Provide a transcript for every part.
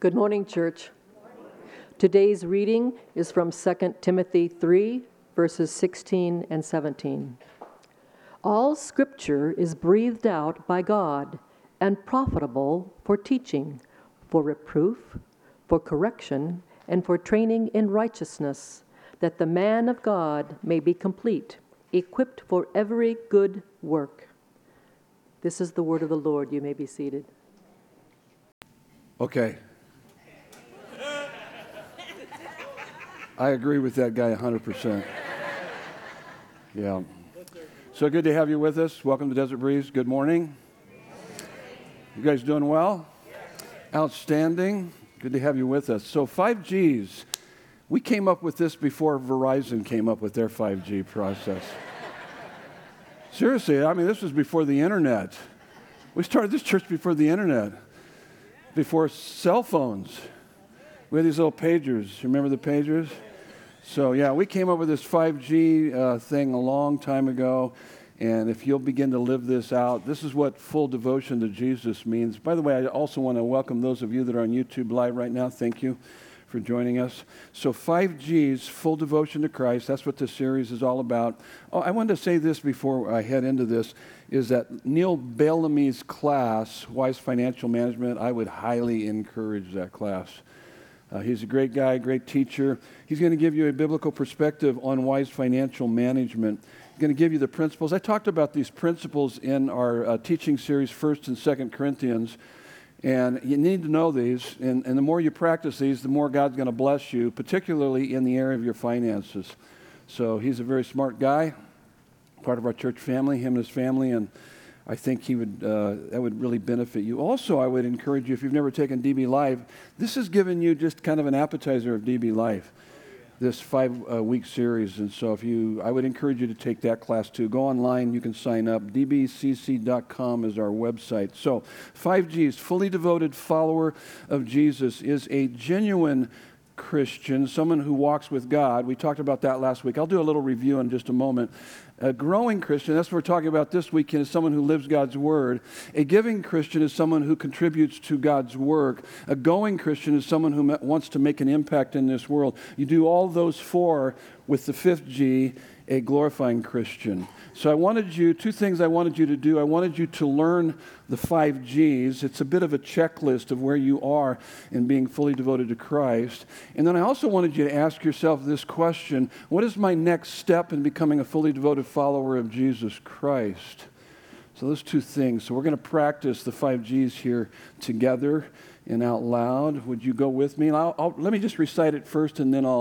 Good morning, church. Today's reading is from 2 Timothy 3, verses 16 and 17. All Scripture is breathed out by God and profitable for teaching, for reproof, for correction, and for training in righteousness, that the man of God may be complete, equipped for every good work. This is the word of the Lord. You may be seated. Okay. I agree with that guy 100%. Yeah. So good to have you with us. Welcome to Desert Breeze. Good morning. You guys doing well? Outstanding. Good to have you with us. So 5Gs, we came up with this before Verizon came up with their 5G process. Seriously, I mean, this was before the internet. We started this church before the internet, before cell phones. We had these little pagers. You remember the pagers? So, yeah, we came up with this 5G thing a long time ago, and if you'll begin to live this out, this is what full devotion to Jesus means. By the way, I also want to welcome those of you that are on YouTube Live right now. Thank you for joining us. So 5Gs, full devotion to Christ, that's what this series is all about. Oh, I wanted to say this before I head into this, is that Neil Bellamy's class, Wise Financial Management, I would highly encourage that class. He's a great guy, great teacher. He's going to give you a biblical perspective on wise financial management. He's going to give you the principles. I talked about these principles in our teaching series, 1st and 2nd Corinthians, and you need to know these, and the more you practice these, the more God's going to bless you, particularly in the area of your finances. So he's a very smart guy, part of our church family, him and his family, and I think that would really benefit you. Also, I would encourage you, if you've never taken DB Live, this has given you just kind of an appetizer of DB Live, this 5-week series. And so I would encourage you to take that class too. Go online, you can sign up. dbcc.com is our website. So 5Gs, fully devoted follower of Jesus, is a genuine Christian, someone who walks with God. We talked about that last week. I'll do a little review in just a moment. A growing Christian, that's what we're talking about this weekend, is someone who lives God's Word. A giving Christian is someone who contributes to God's work. A going Christian is someone who wants to make an impact in this world. You do all those four with the 5th G, a glorifying Christian. So two things I wanted you to do. I wanted you to learn the 5Gs. It's a bit of a checklist of where you are in being fully devoted to Christ. And then I also wanted you to ask yourself this question: what is my next step in becoming a fully devoted follower of Jesus Christ? So those two things. So we're going to practice the 5Gs here together and out loud. Would you go with me? Let me just recite it first, and then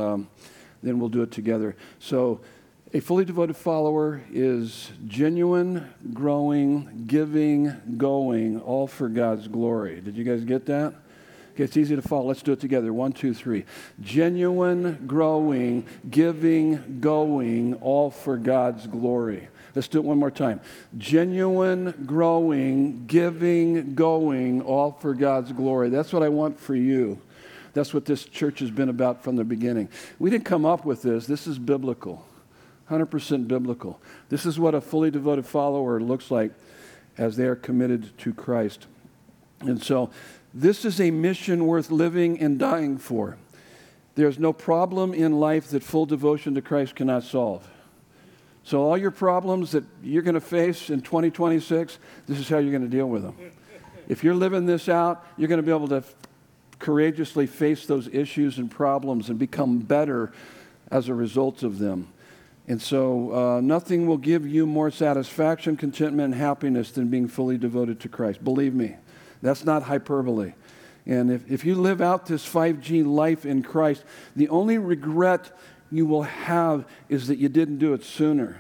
then we'll do it together. So a fully devoted follower is genuine, growing, giving, going, all for God's glory. Did you guys get that? Okay, it's easy to follow. Let's do it together. 1, 2, 3. Genuine, growing, giving, going, all for God's glory. Let's do it one more time. Genuine, growing, giving, going, all for God's glory. That's what I want for you. That's what this church has been about from the beginning. We didn't come up with this. This is biblical. 100% biblical. This is what a fully devoted follower looks like as they are committed to Christ. And so this is a mission worth living and dying for. There's no problem in life that full devotion to Christ cannot solve. So all your problems that you're going to face in 2026, this is how you're going to deal with them. If you're living this out, you're going to be able to courageously face those issues and problems and become better as a result of them. And so nothing will give you more satisfaction, contentment, and happiness than being fully devoted to Christ. Believe me, that's not hyperbole. And if you live out this 5G life in Christ, the only regret you will have is that you didn't do it sooner.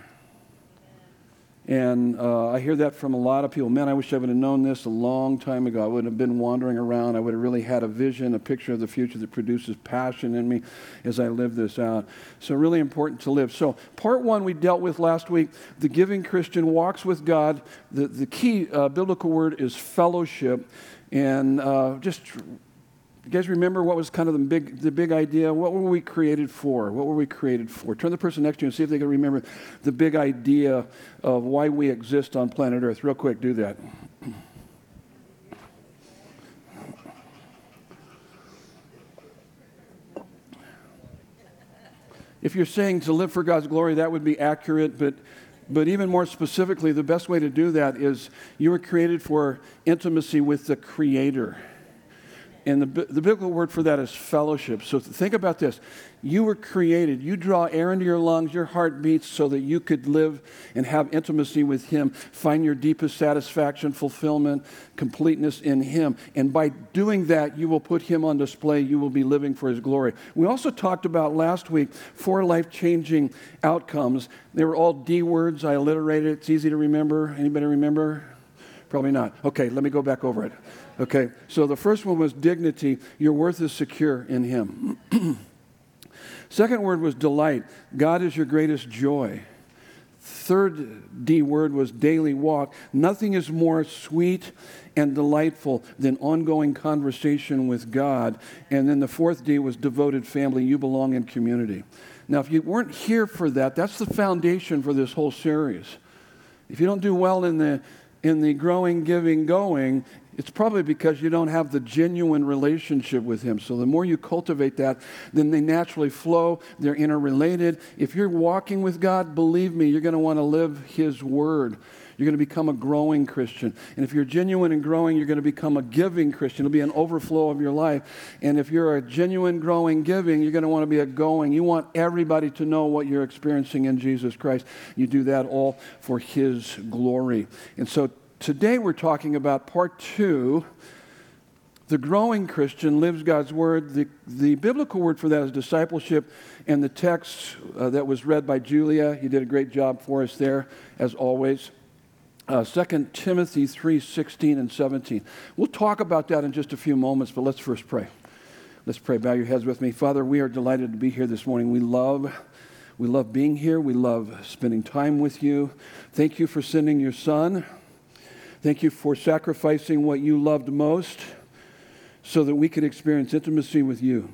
And I hear that from a lot of people. Man, I wish I would have known this a long time ago. I wouldn't have been wandering around. I would have really had a vision, a picture of the future that produces passion in me as I live this out. So really important to live. So part 1 we dealt with last week. The giving Christian walks with God. The key biblical word is fellowship. And you guys remember what was kind of the big idea? What were we created for? What were we created for? Turn to the person next to you and see if they can remember the big idea of why we exist on planet Earth. Real quick, do that. If you're saying to live for God's glory, that would be accurate, but even more specifically, the best way to do that is you were created for intimacy with the Creator. And the biblical word for that is fellowship. So think about this. You were created. You draw air into your lungs, your heart beats so that you could live and have intimacy with Him, find your deepest satisfaction, fulfillment, completeness in Him. And by doing that, you will put Him on display. You will be living for His glory. We also talked about last week 4 life-changing outcomes. They were all D words. I alliterated it. It's easy to remember. Anybody remember? Probably not. Okay, let me go back over it. Okay, so the first one was dignity. Your worth is secure in Him. Second word was delight. God is your greatest joy. Third D word was daily walk. Nothing is more sweet and delightful than ongoing conversation with God. And then the fourth D was devoted family. You belong in community. Now, if you weren't here for that, that's the foundation for this whole series. If you don't do well in the growing, giving, going, it's probably because you don't have the genuine relationship with Him. So the more you cultivate that, then they naturally flow. They're interrelated. If you're walking with God, believe me, you're going to want to live His Word. You're going to become a growing Christian. And if you're genuine and growing, you're going to become a giving Christian. It'll be an overflow of your life. And if you're a genuine, growing, giving, you're going to want to be a going. You want everybody to know what you're experiencing in Jesus Christ. You do that all for His glory. And so today we're talking about part 2. The growing Christian lives God's Word. The biblical word for that is discipleship. And the text that was read by Julia, you did a great job for us there, as always. 2 Timothy 3:16 and 17. We'll talk about that in just a few moments, but let's first pray. Let's pray. Bow your heads with me. Father, we are delighted to be here this morning. We love being here. We love spending time with you. Thank you for sending your Son. Thank you for sacrificing what you loved most so that we could experience intimacy with you.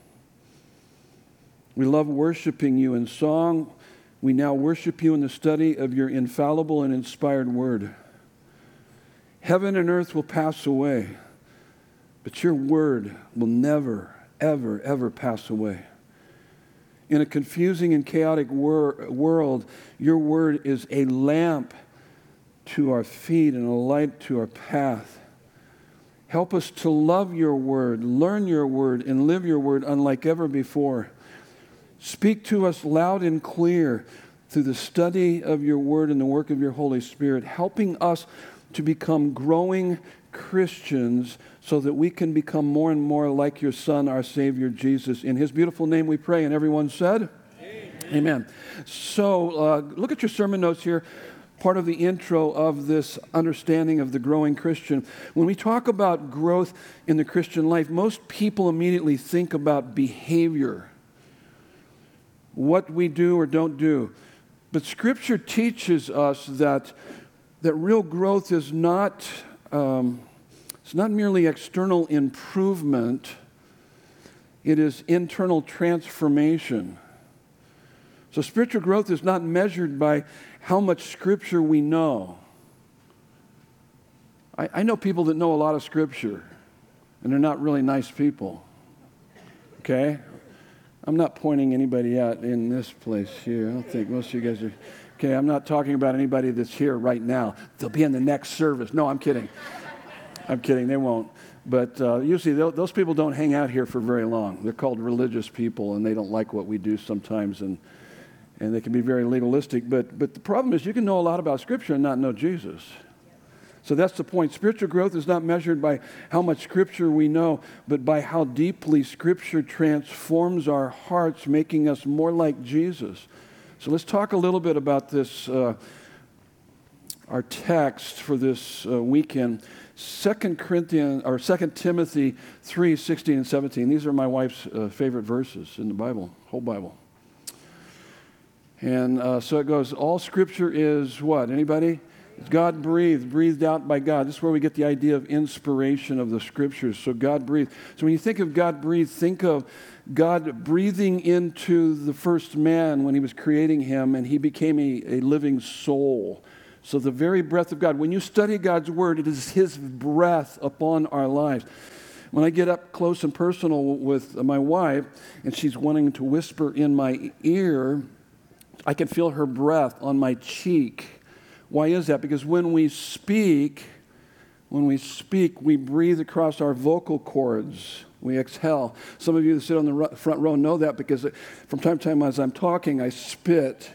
We love worshiping you in song. We now worship you in the study of your infallible and inspired word. Heaven and earth will pass away, but your word will never, ever, ever pass away. In a confusing and chaotic world, your word is a lamp to our feet and a light to our path. Help us to love your word, learn your word, and live your word unlike ever before. Speak to us loud and clear through the study of your word and the work of your Holy Spirit, helping us to become growing Christians so that we can become more and more like your Son, our Savior, Jesus. In His beautiful name we pray, and everyone said? Amen. Amen. So look at your sermon notes here. Part of the intro of this understanding of the growing Christian. When we talk about growth in the Christian life, most people immediately think about behavior, what we do or don't do. But Scripture teaches us that real growth is not it's not merely external improvement. It is internal transformation. So spiritual growth is not measured by how much Scripture we know. I know people that know a lot of Scripture, and they're not really nice people. Okay? I'm not pointing anybody out in this place here. I don't think most of you guys are. Okay, I'm not talking about anybody that's here right now. They'll be in the next service. No, I'm kidding. I'm kidding. They won't. But usually those people don't hang out here for very long. They're called religious people, and they don't like what we do sometimes, and they can be very legalistic. But the problem is you can know a lot about Scripture and not know Jesus. So that's the point. Spiritual growth is not measured by how much Scripture we know, but by how deeply Scripture transforms our hearts, making us more like Jesus. So let's talk a little bit about this, our text for this weekend. 2 Timothy 3:16 and 17. These are my wife's favorite verses in the Bible, whole Bible. And so it goes, all Scripture is what? Anybody? It's God breathed out by God. This is where we get the idea of inspiration of the Scriptures. So God breathed. So when you think of God breathed, think of God breathing into the first man when He was creating him, and he became a living soul. So the very breath of God. When you study God's Word, it is His breath upon our lives. When I get up close and personal with my wife and she's wanting to whisper in my ear, I can feel her breath on my cheek. Why is that? Because when we speak, we breathe across our vocal cords. We exhale. Some of you that sit on the front row know that because from time to time as I'm talking, I spit.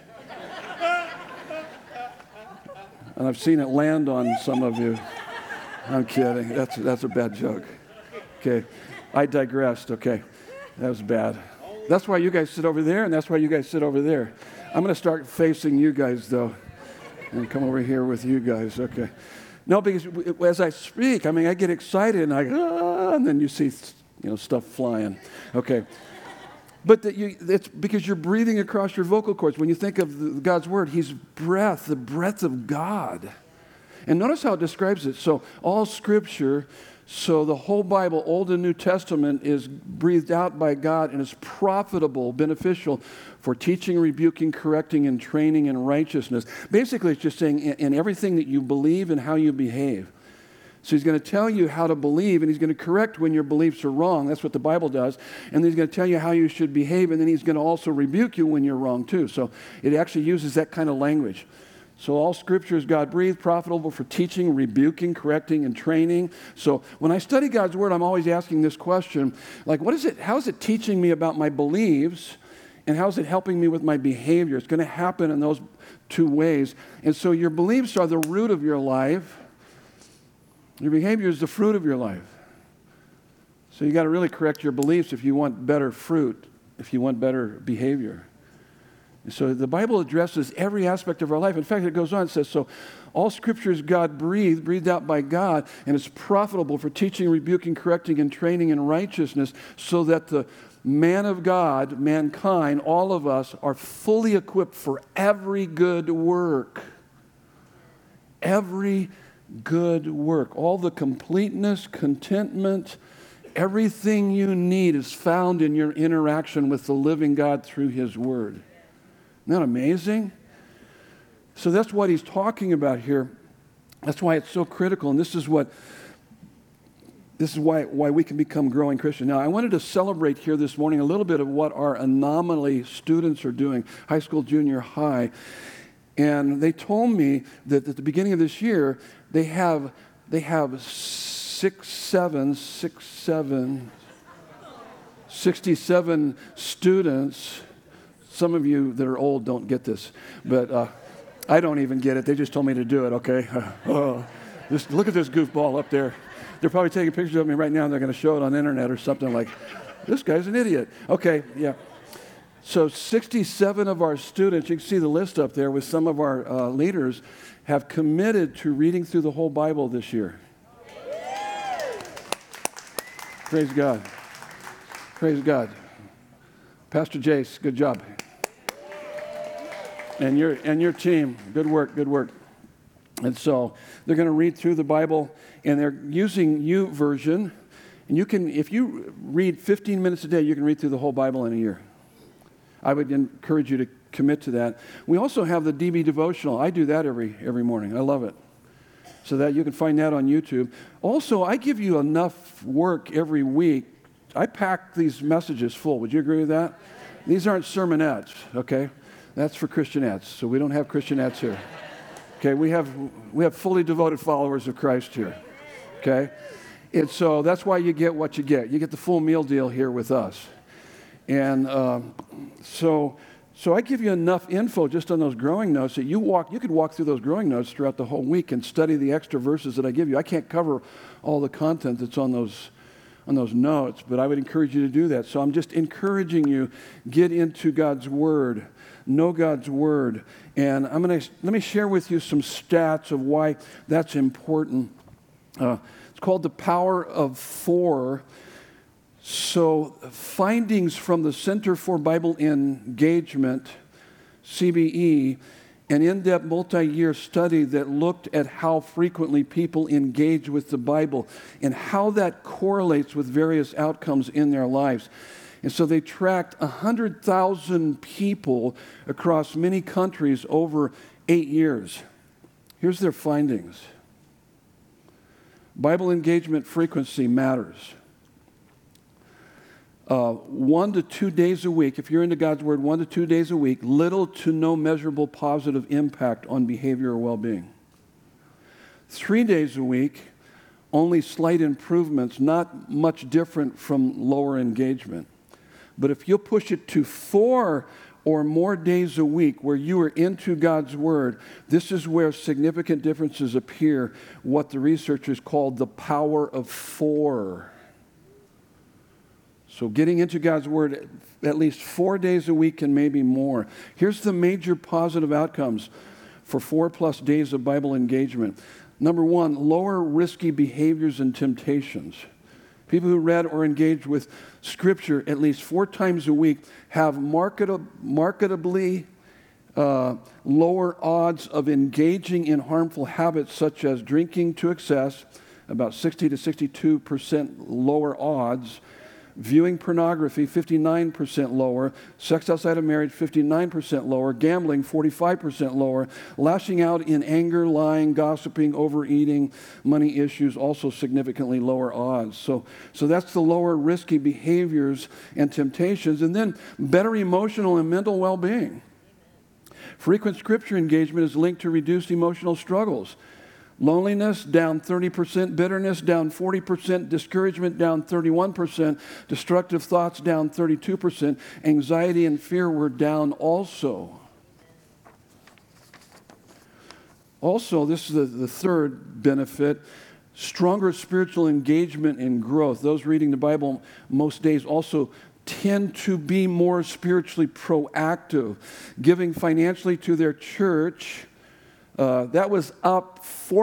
And I've seen it land on some of you. I'm kidding. That's a bad joke. Okay. I digressed. Okay. That was bad. That's why you guys sit over there, and that's why you guys sit over there. I'm going to start facing you guys, though, and come over here with you guys. Okay. No, because as I speak, I get excited, and and then you see, stuff flying. Okay. But it's because you're breathing across your vocal cords. When you think of God's Word, He's breath, the breath of God. And notice how it describes it. So all Scripture, so the whole Bible, Old and New Testament, is breathed out by God and is profitable, beneficial for teaching, rebuking, correcting, and training in righteousness. Basically, it's just saying in everything that you believe and how you behave. So He's going to tell you how to believe, and He's going to correct when your beliefs are wrong. That's what the Bible does. And then He's going to tell you how you should behave, and then He's going to also rebuke you when you're wrong too. So it actually uses that kind of language. So all Scripture is God-breathed, profitable for teaching, rebuking, correcting, and training. So when I study God's Word, I'm always asking this question, like, how is it teaching me about my beliefs, and how is it helping me with my behavior? It's going to happen in those two ways. And so your beliefs are the root of your life. Your behavior is the fruit of your life. So you got to really correct your beliefs if you want better fruit, if you want better behavior. And so the Bible addresses every aspect of our life. In fact, it goes on, it says, so all Scripture is God-breathed, breathed out by God, and it's profitable for teaching, rebuking, correcting, and training in righteousness, so that the man of God, mankind, all of us, are fully equipped for every good work. Every good work. All the completeness, contentment, everything you need is found in your interaction with the living God through His Word. Isn't that amazing? So that's what he's talking about here. That's why it's so critical, and this is why we can become growing Christians. Now, I wanted to celebrate here this morning a little bit of what our Anomaly students are doing, high school, junior high. And they told me that at the beginning of this year, they have 67 students. Some of you that are old don't get this, but I don't even get it. They just told me to do it, okay? Just look at this goofball up there. They're probably taking pictures of me right now, and they're going to show it on the internet or something like, this guy's an idiot. Okay, yeah. So 67 of our students, you can see the list up there with some of our leaders, have committed to reading through the whole Bible this year. Praise God. Praise God. Pastor Jace, good job. And your team, good work, good work. And so they're going to read through the Bible, and they're using YouVersion. And you can, if you read 15 minutes a day, you can read through the whole Bible in a year. I would encourage you to commit to that. We also have the DB devotional. I do that every morning. I love it. So that you can find that on YouTube. Also, I give you enough work every week. I pack these messages full. Would you agree with that? These aren't sermonettes, okay? That's for Christianettes. So we don't have Christianettes here. Okay, we have fully devoted followers of Christ here. Okay? And so that's why you get what you get. You get the full meal deal here with us. And so I give you enough info just on those growing notes that you could walk through those growing notes throughout the whole week and study the extra verses that I give you. I can't cover all the content that's on those notes, but I would encourage you to do that. So I'm just encouraging you, get into God's Word, know God's Word. And let me share with you some stats of why that's important. It's called the Power of Four. So findings from the Center for Bible Engagement, CBE, an in-depth multi-year study that looked at how frequently people engage with the Bible and how that correlates with various outcomes in their lives. And so they tracked 100,000 people across many countries over 8 years. Here's their findings. Bible engagement frequency matters. 1 to 2 days a week, if you're into God's Word, 1 to 2 days a week, little to no measurable positive impact on behavior or well-being. 3 days a week, only slight improvements, not much different from lower engagement. But if you'll push it to 4 or more days a week where you are into God's Word, this is where significant differences appear, what the researchers called the power of 4. So getting into God's Word at least 4 days a week and maybe more. Here's the major positive outcomes for 4+ days of Bible engagement. Number 1, lower risky behaviors and temptations. People who read or engaged with Scripture at least 4 times a week have marketably lower odds of engaging in harmful habits such as drinking to excess, about 60 to 62% lower odds, viewing pornography, 59% lower, sex outside of marriage, 59% lower, gambling, 45% lower, lashing out in anger, lying, gossiping, overeating, money issues, also significantly lower odds. So that's the lower risky behaviors and temptations. And then better emotional and mental well-being. Frequent Scripture engagement is linked to reduced emotional struggles. Loneliness, down 30%. Bitterness, down 40%. Discouragement, down 31%. Destructive thoughts, down 32%. Anxiety and fear were down also. Also, this is the third benefit, stronger spiritual engagement and growth. Those reading the Bible most days also tend to be more spiritually proactive, giving financially to their church. That was up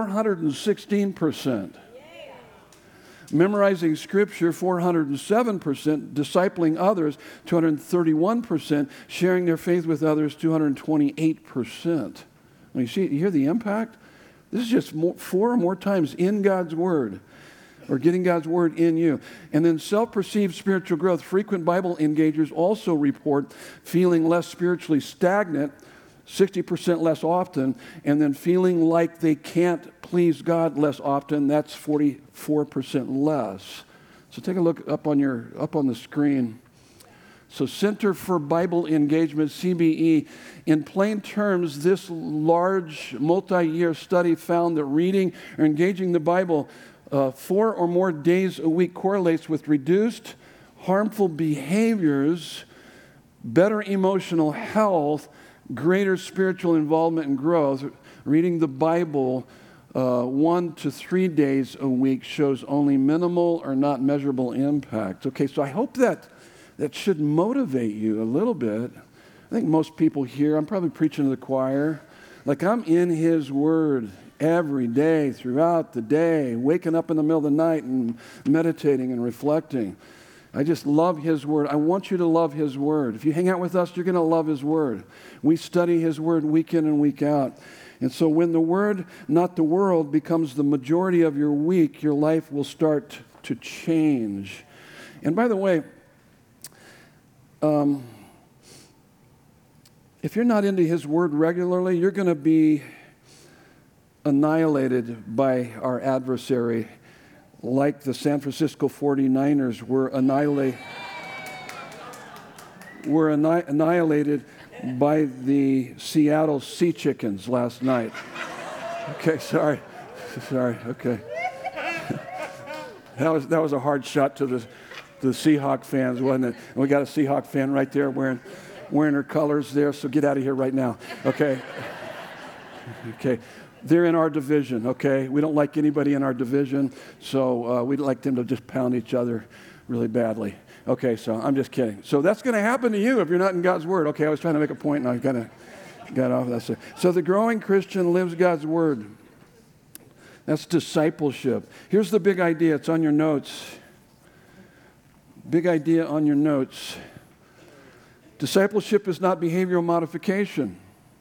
416%. Memorizing Scripture, 407%. Discipling others, 231%. Sharing their faith with others, 228%. You hear the impact? This is just 4 or more times in God's Word, or getting God's Word in you. And then self-perceived spiritual growth. Frequent Bible engagers also report feeling less spiritually stagnant, 60% less often, and then feeling like they can't please God less often, that's 44% less. So take a look up on the screen. So Center for Bible Engagement, CBE, in plain terms, this large multi-year study found that reading or engaging the Bible 4 or more days a week correlates with reduced harmful behaviors, better emotional health, greater spiritual involvement and growth. Reading the Bible 1 to 3 days a week shows only minimal or not measurable impact. Okay, so I hope that should motivate you a little bit. I think most people here, I'm probably preaching to the choir, like I'm in His Word every day, throughout the day, waking up in the middle of the night and meditating and reflecting. I just love His Word. I want you to love His Word. If you hang out with us, you're going to love His Word. We study His Word week in and week out. And so when the Word, not the world, becomes the majority of your week, your life will start to change. And by the way, if you're not into His Word regularly, you're going to be annihilated by our adversary, like the San Francisco 49ers were annihilated by the Seattle Sea Chickens last night. Okay, sorry, okay. That was a hard shot to the Seahawk fans, wasn't it? And we got a Seahawk fan right there wearing her colors there, so get out of here right now, okay? Okay. They're in our division, okay? We don't like anybody in our division, so we'd like them to just pound each other really badly. Okay, so I'm just kidding. So that's going to happen to you if you're not in God's Word. Okay, I was trying to make a point, and I got off that. So the growing Christian lives God's Word. That's discipleship. Here's the big idea. It's on your notes. Big idea on your notes. Discipleship is not behavioral modification.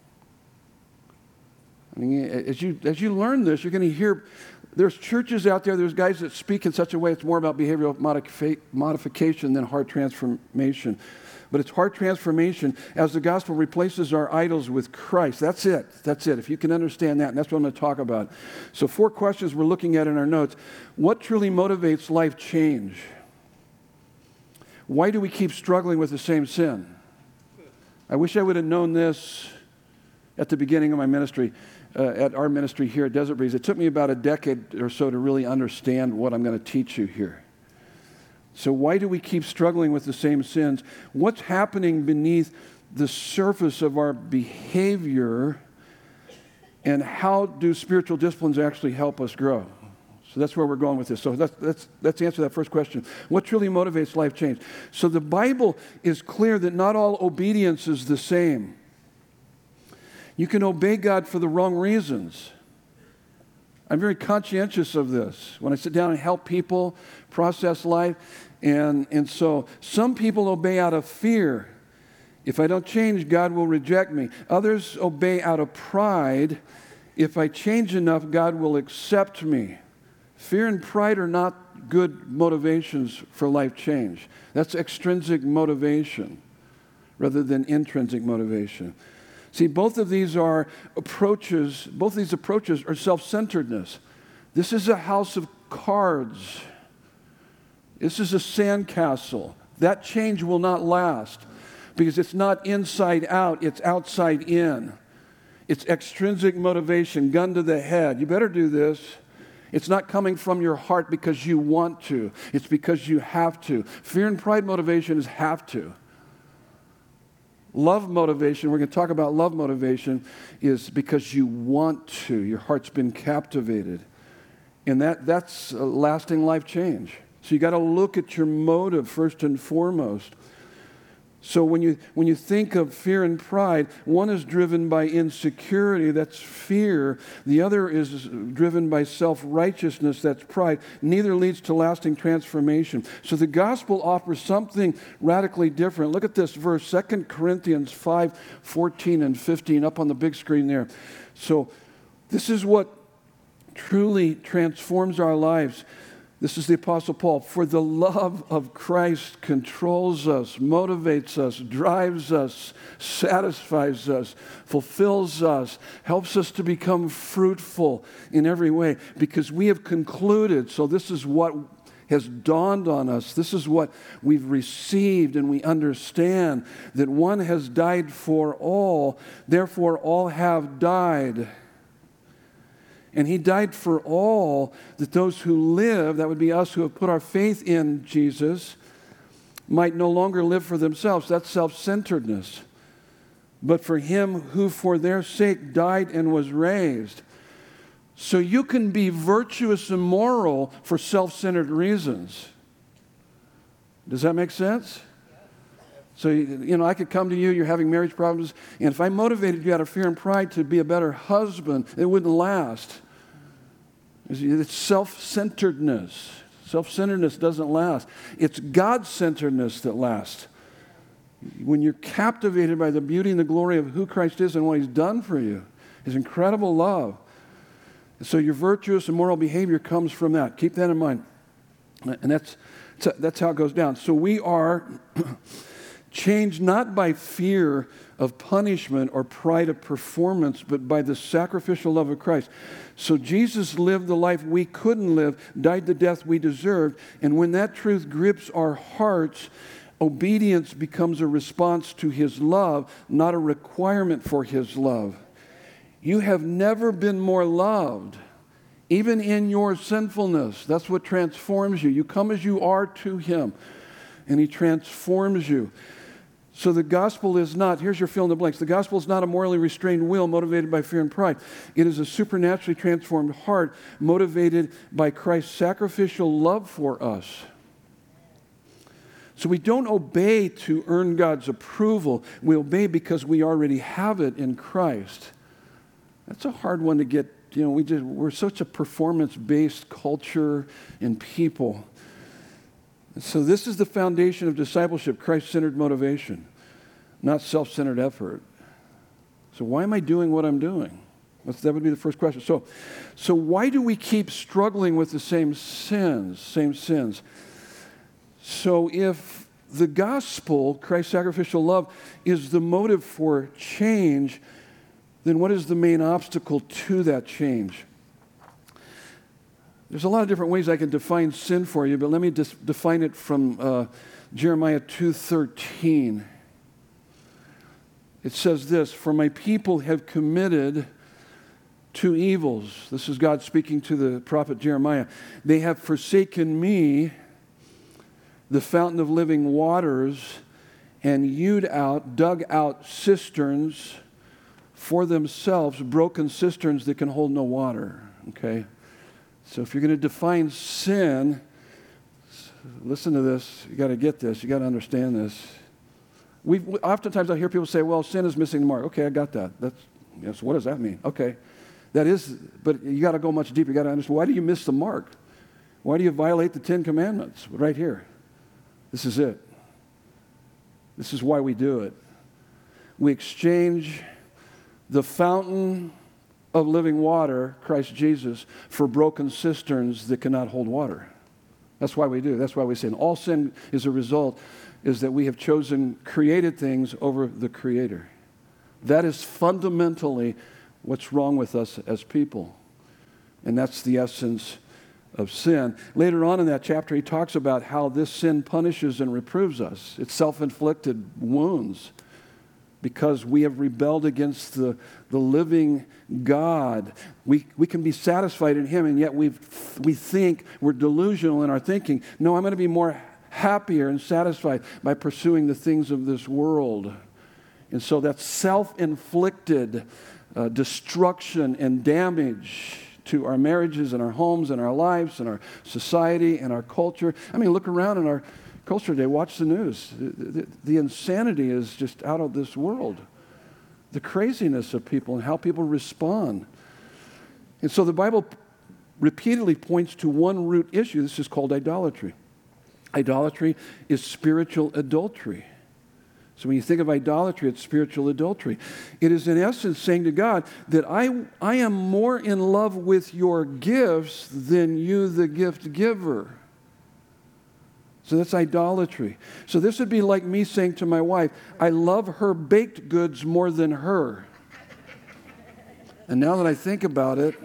I mean, as you learn this, you're going to hear, there's churches out there, there's guys that speak in such a way it's more about behavioral modification than heart transformation. But it's heart transformation as the gospel replaces our idols with Christ. That's it. If you can understand that, and that's what I'm going to talk about. So 4 questions we're looking at in our notes. What truly motivates life change? Why do we keep struggling with the same sin? I wish I would have known this at the beginning of my ministry, at our ministry here at Desert Breeze. It took me about a decade or so to really understand what I'm going to teach you here. So why do we keep struggling with the same sins? What's happening beneath the surface of our behavior, and how do spiritual disciplines actually help us grow? So that's where we're going with this. So let's answer that first question. What truly motivates life change? So the Bible is clear that not all obedience is the same. You can obey God for the wrong reasons. I'm very conscientious of this when I sit down and help people process life. And so some people obey out of fear. If I don't change, God will reject me. Others obey out of pride. If I change enough, God will accept me. Fear and pride are not good motivations for life change. That's extrinsic motivation rather than intrinsic motivation. See, both of these are approaches, both of these approaches are self-centeredness. This is a house of cards. This is a sandcastle. That change will not last because it's not inside out, it's outside in. It's extrinsic motivation, gun to the head. You better do this. It's not coming from your heart because you want to. It's because you have to. Fear and pride motivation is have to. Love motivation, we're going to talk about love motivation, is because you want to. Your heart's been captivated. And that's a lasting life change. So you got to look at your motive first and foremost. So when you think of fear and pride, one is driven by insecurity, that's fear. The other is driven by self-righteousness, that's pride. Neither leads to lasting transformation. So the gospel offers something radically different. Look at this verse, 2 Corinthians 5:14 and 15, up on the big screen there. So this is what truly transforms our lives. This is the Apostle Paul. For the love of Christ controls us, motivates us, drives us, satisfies us, fulfills us, helps us to become fruitful in every way because we have concluded, so this is what has dawned on us. This is what we've received and we understand, that one has died for all, therefore all have died. And he died for all, that those who live, that would be us who have put our faith in Jesus, might no longer live for themselves. That's self-centeredness. But for him who for their sake died and was raised. So you can be virtuous and moral for self-centered reasons. Does that make sense? So, I could come to you, you're having marriage problems, and if I motivated you out of fear and pride to be a better husband, it wouldn't last. It's self-centeredness. Self-centeredness doesn't last. It's God-centeredness that lasts. When you're captivated by the beauty and the glory of who Christ is and what he's done for you, his incredible love. So your virtuous and moral behavior comes from that. Keep that in mind. And that's how it goes down. So we are changed not by fear of punishment or pride of performance, but by the sacrificial love of Christ. So Jesus lived the life we couldn't live, died the death we deserved, and when that truth grips our hearts, obedience becomes a response to his love, not a requirement for his love. You have never been more loved, even in your sinfulness. That's what transforms you. You come as you are to him, and he transforms you. So the gospel is not, here's your fill in the blanks, the gospel is not a morally restrained will motivated by fear and pride. It is a supernaturally transformed heart motivated by Christ's sacrificial love for us. So we don't obey to earn God's approval. We obey because we already have it in Christ. That's a hard one to get. We're such a performance-based culture and people. So this is the foundation of discipleship, Christ-centered motivation, not self-centered effort. So why am I doing what I'm doing? That would be the first question. So why do we keep struggling with the same sins? So if the gospel, Christ's sacrificial love, is the motive for change, then what is the main obstacle to that change? There's a lot of different ways I can define sin for you, but let me just define it from Jeremiah 2:13. It says this, "For my people have committed two evils." This is God speaking to the prophet Jeremiah. "They have forsaken me, the fountain of living waters, and dug out cisterns for themselves, broken cisterns that can hold no water." Okay? So if you're going to define sin, listen to this. You got to get this. You got to understand this. Oftentimes I hear people say, "Well, sin is missing the mark." Okay, I got that. Yes. What does that mean? Okay, that is. But you got to go much deeper. You got to understand, why do you miss the mark? Why do you violate the 10 Commandments? Right here. This is it. This is why we do it. We exchange the fountain of living water, Christ Jesus, for broken cisterns that cannot hold water. That's why we do. That's why we sin. All sin is a result is that we have chosen created things over the Creator. That is fundamentally what's wrong with us as people. And that's the essence of sin. Later on in that chapter, he talks about how this sin punishes and reproves us. It's self-inflicted wounds because we have rebelled against the living God. We can be satisfied in Him, and yet we think we're delusional in our thinking. No, I'm going to be more happier and satisfied by pursuing the things of this world. And so that's self-inflicted destruction and damage to our marriages and our homes and our lives and our society and our culture. I mean, look around in our culture today. Watch the news. The insanity is just out of this world. The craziness of people and how people respond. And so the Bible repeatedly points to one root issue. This is called idolatry. Idolatry is spiritual adultery. So when you think of idolatry, it's spiritual adultery. It is in essence saying to God that I am more in love with your gifts than you, the gift giver. So that's idolatry. So this would be like me saying to my wife, I love her baked goods more than her. And now that I think about it,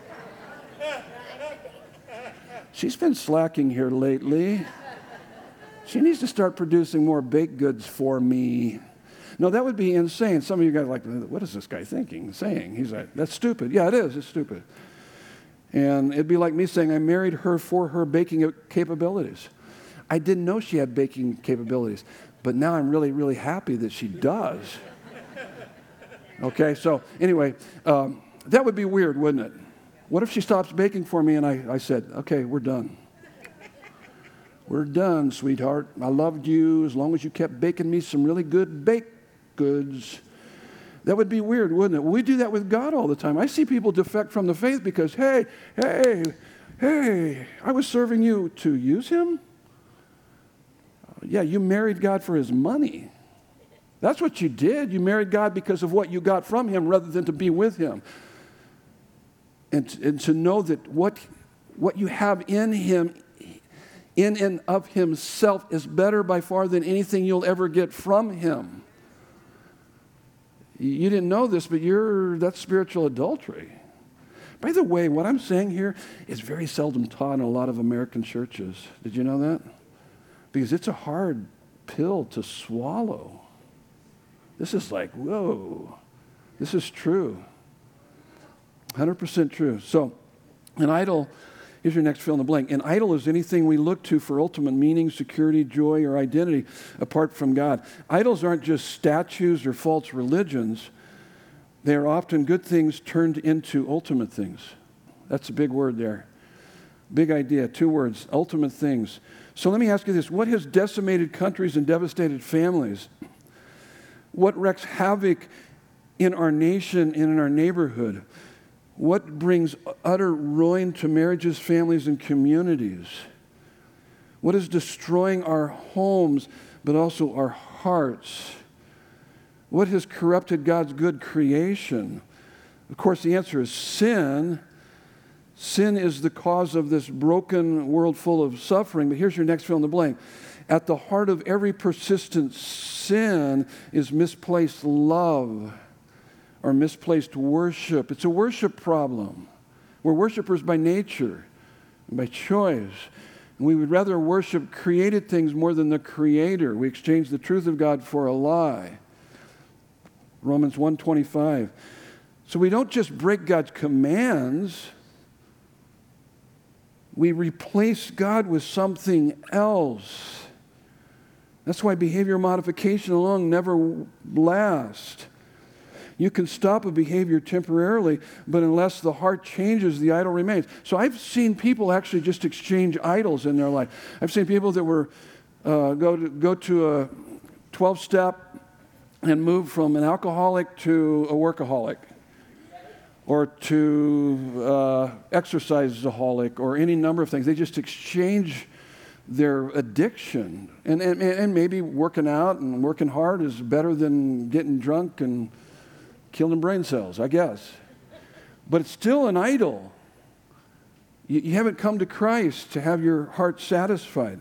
she's been slacking here lately. She needs to start producing more baked goods for me. No, that would be insane. Some of you guys are like, what is this guy saying? He's like, that's stupid. Yeah, it is. It's stupid. And it'd be like me saying I married her for her baking capabilities. I didn't know she had baking capabilities, but now I'm really, really happy that she does. Okay, so anyway, that would be weird, wouldn't it? What if she stops baking for me and I said, okay, we're done. We're done, sweetheart. I loved you as long as you kept baking me some really good baked goods. That would be weird, wouldn't it? We do that with God all the time. I see people defect from the faith because, hey, I was serving you to use Him? Yeah, you married God for His money. That's what you did. You married God because of what you got from Him rather than to be with Him. And to know that what you have in Him, in and of Himself, is better by far than anything you'll ever get from Him. You didn't know this, but that's spiritual adultery. By the way, what I'm saying here is very seldom taught in a lot of American churches. Did you know that? Because it's a hard pill to swallow. This is like, whoa, this is true. 100% true. So, an idol, here's your next fill in the blank. An idol is anything we look to for ultimate meaning, security, joy, or identity apart from God. Idols aren't just statues or false religions. They are often good things turned into ultimate things. That's a big word there. Big idea, 2 words, ultimate things. So let me ask you this. What has decimated countries and devastated families? What wreaks havoc in our nation and in our neighborhood? What brings utter ruin to marriages, families, and communities? What is destroying our homes, but also our hearts? What has corrupted God's good creation? Of course, the answer is sin. Sin is the cause of this broken world full of suffering. But here's your next fill in the blank. At the heart of every persistent sin is misplaced love or misplaced worship. It's a worship problem. We're worshipers by nature and by choice. We would rather worship created things more than the Creator. We exchange the truth of God for a lie. Romans 1:25. So we don't just break God's commands. We replace God with something else. That's why behavior modification alone never lasts. You can stop a behavior temporarily, but unless the heart changes, the idol remains. So I've seen people actually just exchange idols in their life. I've seen people that were go to a 12-step and move from an alcoholic to a workaholic, or to exercise-aholic, or any number of things. They just exchange their addiction. And maybe working out and working hard is better than getting drunk and killing brain cells, I guess. But it's still an idol. You haven't come to Christ to have your heart satisfied.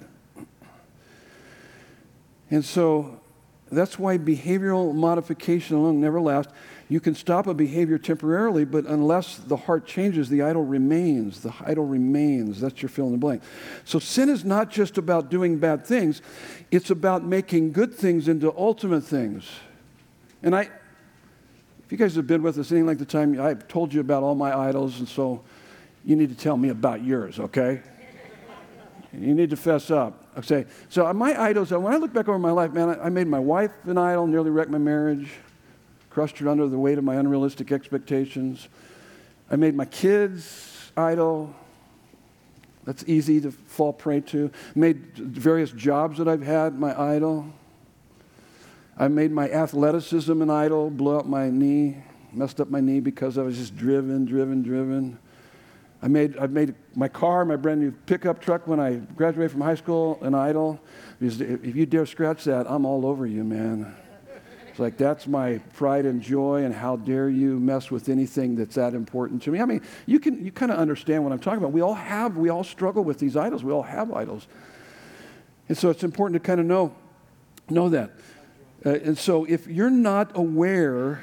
And so that's why behavioral modification alone never lasts. You can stop a behavior temporarily, but unless the heart changes, the idol remains. The idol remains. That's your fill in the blank. So sin is not just about doing bad things. It's about making good things into ultimate things. And if you guys have been with us any length of time, I've told you about all my idols, and so you need to tell me about yours, okay? You need to fess up. Okay. So my idols, when I look back over my life, man, I made my wife an idol, nearly wrecked my marriage, crushed her under the weight of my unrealistic expectations. I made my kids idol. That's easy to fall prey to. Made various jobs that I've had my idol. I made my athleticism an idol, blew out my knee, messed up my knee because I was just driven. I made my car, my brand new pickup truck when I graduated from high school, an idol. Because if you dare scratch that, I'm all over you, man. It's like, that's my pride and joy, and how dare you mess with anything that's that important to me. I mean, you kind of understand what I'm talking about. We all struggle with these idols. We all have idols. And so it's important to kind of know that. And so if you're not aware,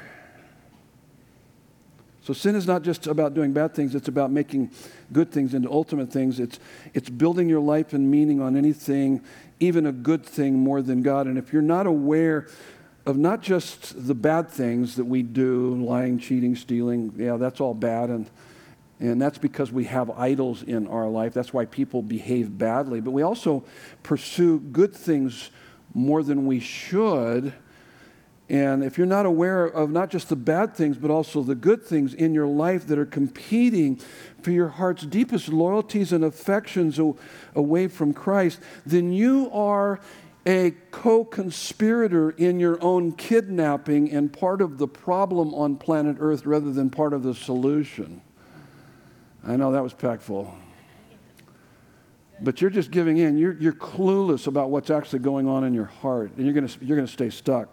so sin is not just about doing bad things, it's about making good things into ultimate things. It's building your life and meaning on anything, even a good thing, more than God. And if you're not aware of not just the bad things that we do, lying, cheating, stealing, yeah, that's all bad, and that's because we have idols in our life. That's why people behave badly. But we also pursue good things more than we should. And if you're not aware of not just the bad things, but also the good things in your life that are competing for your heart's deepest loyalties and affections away from Christ, then you are a co-conspirator in your own kidnapping and part of the problem on planet Earth rather than part of the solution. I know that was packed full. But you're just giving in. You're clueless about what's actually going on in your heart, and you're going to stay stuck.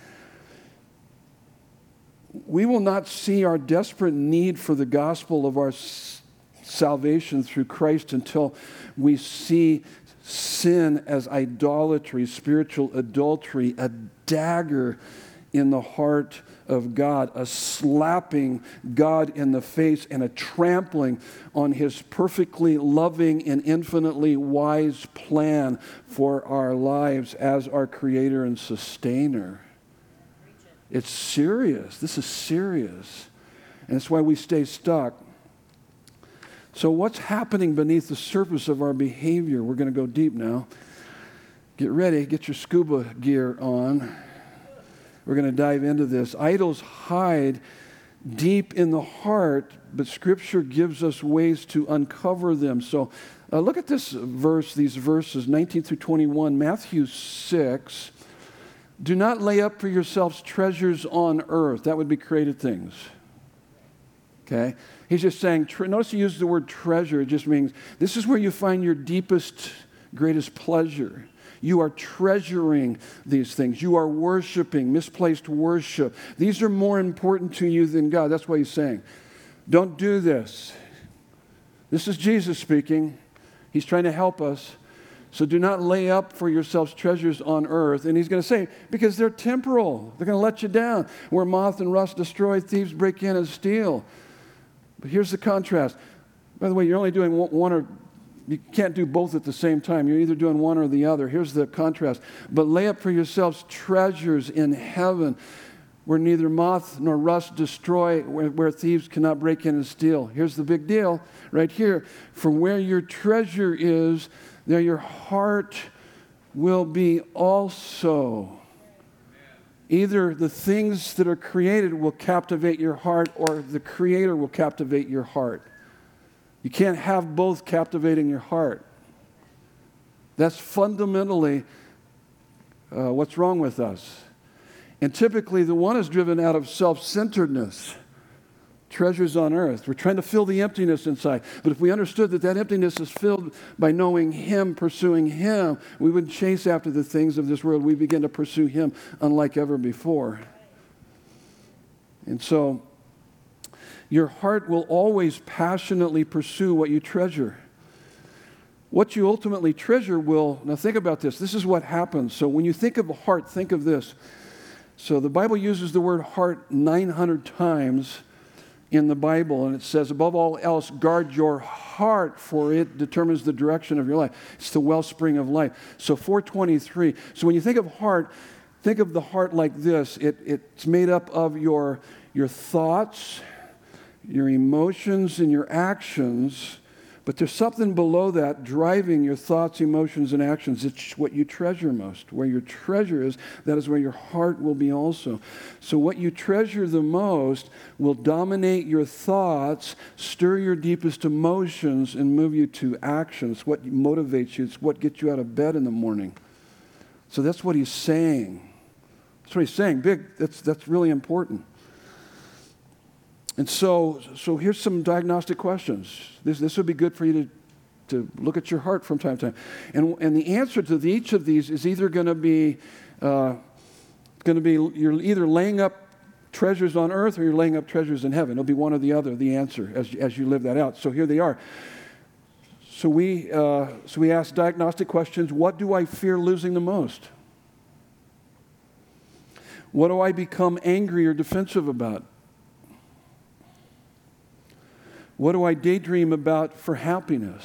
We will not see our desperate need for the gospel of our salvation through Christ until we see sin as idolatry, spiritual adultery, a dagger in the heart of God, a slapping God in the face and a trampling on His perfectly loving and infinitely wise plan for our lives as our Creator and Sustainer. It's serious. This is serious. And that's why we stay stuck. So what's happening beneath the surface of our behavior? We're going to go deep now. Get ready. Get your scuba gear on. We're going to dive into this. Idols hide deep in the heart, but Scripture gives us ways to uncover them. So look at this verse, these verses, 19 through 21, Matthew 6. Do not lay up for yourselves treasures on earth. That would be created things. Okay? He's just saying, notice he uses the word treasure. It just means this is where you find your deepest, greatest pleasure. You are treasuring these things. You are worshiping, misplaced worship. These are more important to you than God. That's what he's saying. Don't do this. This is Jesus speaking. He's trying to help us. So do not lay up for yourselves treasures on earth. And he's going to say, because they're temporal. They're going to let you down. Where moth and rust destroy, thieves break in and steal. But here's the contrast. By the way, you're only doing one or You can't do both at the same time. You're either doing one or the other. Here's the contrast. But lay up for yourselves treasures in heaven, where neither moth nor rust destroy, where thieves cannot break in and steal. Here's the big deal right here. For where your treasure is, there your heart will be also. Either the things that are created will captivate your heart, or the Creator will captivate your heart. You can't have both captivating your heart. That's fundamentally what's wrong with us. And typically, the one is driven out of self-centeredness, treasures on earth. We're trying to fill the emptiness inside. But if we understood that that emptiness is filled by knowing Him, pursuing Him, we wouldn't chase after the things of this world. We begin to pursue Him unlike ever before. And so, your heart will always passionately pursue what you treasure. What you ultimately treasure will, now think about this. This is what happens. So when you think of a heart, think of this. So the Bible uses the word heart 900 times in the Bible, and it says, above all else, guard your heart, for it determines the direction of your life. It's the wellspring of life. So 423. So when you think of heart, think of the heart like this. It's made up of your thoughts, your emotions, and your actions. But there's something below that driving your thoughts, emotions, and actions. It's what you treasure most. Where your treasure is, that is where your heart will be also. So what you treasure the most will dominate your thoughts, stir your deepest emotions, and move you to action. It's what motivates you. It's what gets you out of bed in the morning. So that's what he's saying. That's what he's saying. Big, that's really important. And so here's some diagnostic questions. This would be good for you to look at your heart from time to time. And the answer to each of these is either going to be you're either laying up treasures on earth or you're laying up treasures in heaven. It'll be one or the other, the answer, as you live that out. So here they are. So we ask diagnostic questions. What do I fear losing the most? What do I become angry or defensive about? What do I daydream about for happiness?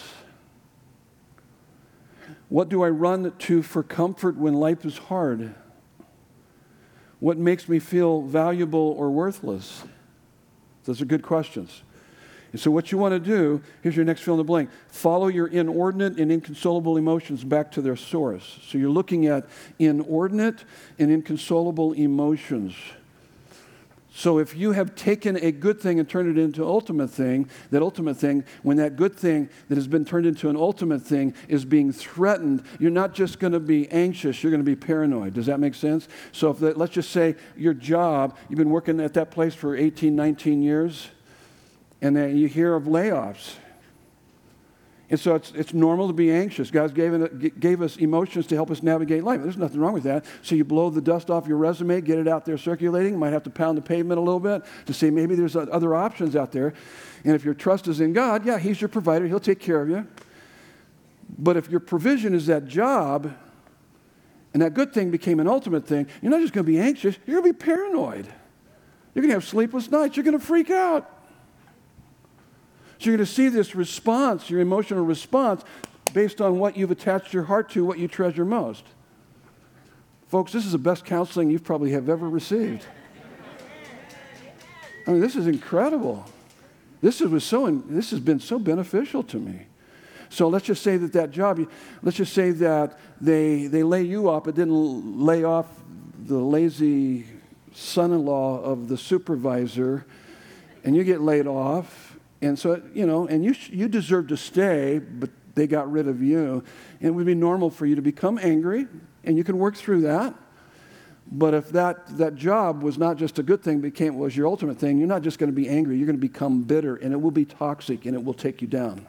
What do I run to for comfort when life is hard? What makes me feel valuable or worthless? Those are good questions. And so what you want to do, here's your next fill in the blank. Follow your inordinate and inconsolable emotions back to their source. So you're looking at inordinate and inconsolable emotions. So if you have taken a good thing and turned it into an ultimate thing, that ultimate thing, when that good thing that has been turned into an ultimate thing is being threatened, you're not just going to be anxious, you're going to be paranoid. Does that make sense? So let's just say your job, you've been working at that place for 18, 19 years, and then you hear of layoffs. And so it's normal to be anxious. God gave us emotions to help us navigate life. There's nothing wrong with that. So you blow the dust off your resume, get it out there circulating. You might have to pound the pavement a little bit to see maybe there's other options out there. And if your trust is in God, yeah, He's your provider. He'll take care of you. But if your provision is that job, and that good thing became an ultimate thing, you're not just going to be anxious. You're going to be paranoid. You're going to have sleepless nights. You're going to freak out. So you're going to see this response, your emotional response, based on what you've attached your heart to, what you treasure most. Folks, this is the best counseling you probably have ever received. I mean, this is incredible. This has been so beneficial to me. So let's just say that job, let's just say that they lay you off, but didn't lay off the lazy son-in-law of the supervisor, and you get laid off. And so, and you deserve to stay, but they got rid of you. And it would be normal for you to become angry, and you can work through that. But if that job was not just a good thing, was your ultimate thing, you're not just going to be angry. You're going to become bitter, and it will be toxic, and it will take you down.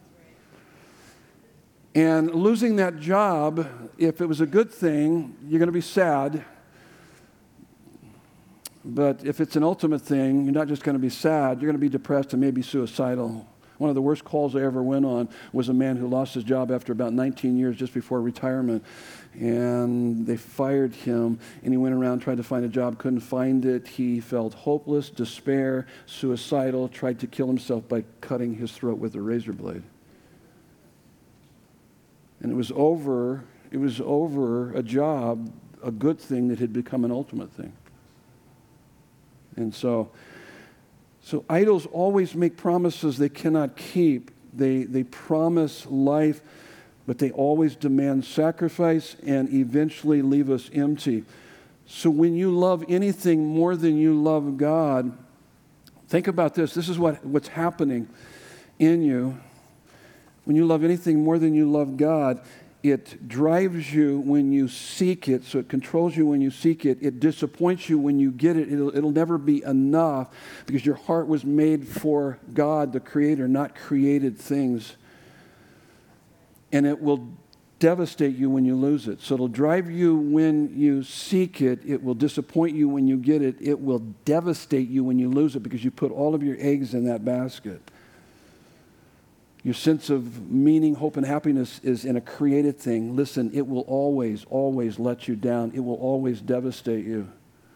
And losing that job, if it was a good thing, you're going to be sad. But if it's an ultimate thing, you're not just going to be sad, you're going to be depressed and maybe suicidal. One of the worst calls I ever went on was a man who lost his job after about 19 years just before retirement. And they fired him, and he went around, tried to find a job, couldn't find it. He felt hopeless, despair, suicidal, tried to kill himself by cutting his throat with a razor blade. And it was over a job, a good thing that had become an ultimate thing. And so idols always make promises they cannot keep. They promise life, but they always demand sacrifice and eventually leave us empty. So when you love anything more than you love God, think about this. This is what's happening in you. When you love anything more than you love God, it drives you when you seek it, so it controls you when you seek it. It disappoints you when you get it. It'll never be enough because your heart was made for God, the Creator, not created things. And it will devastate you when you lose it. So it'll drive you when you seek it. It will disappoint you when you get it. It will devastate you when you lose it because you put all of your eggs in that basket. Your sense of meaning, hope, and happiness is in a created thing. Listen, it will always, always let you down. It will always devastate you.